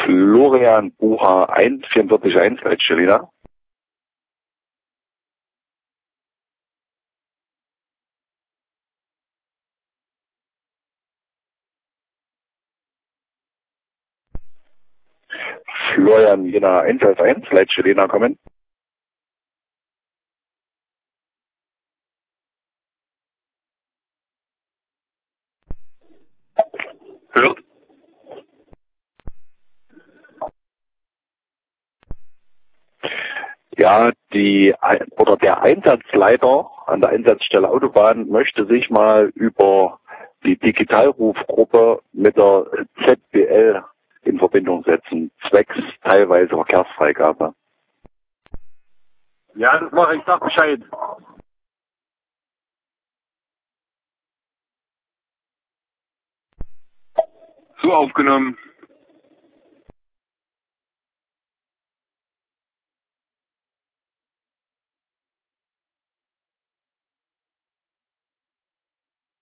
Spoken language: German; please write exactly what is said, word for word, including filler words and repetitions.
Florian Bucher eins, vierundvierzig eins, Leitstelle. Florian Jena eins eins eins, Leitstelle kommen. Hört? Ja, die oder der Einsatzleiter an der Einsatzstelle Autobahn möchte sich mal über die Digitalrufgruppe mit der Z B L in Verbindung setzen, zwecks teilweise Verkehrsfreigabe. Ja, das mache ich, sag Bescheid. So aufgenommen.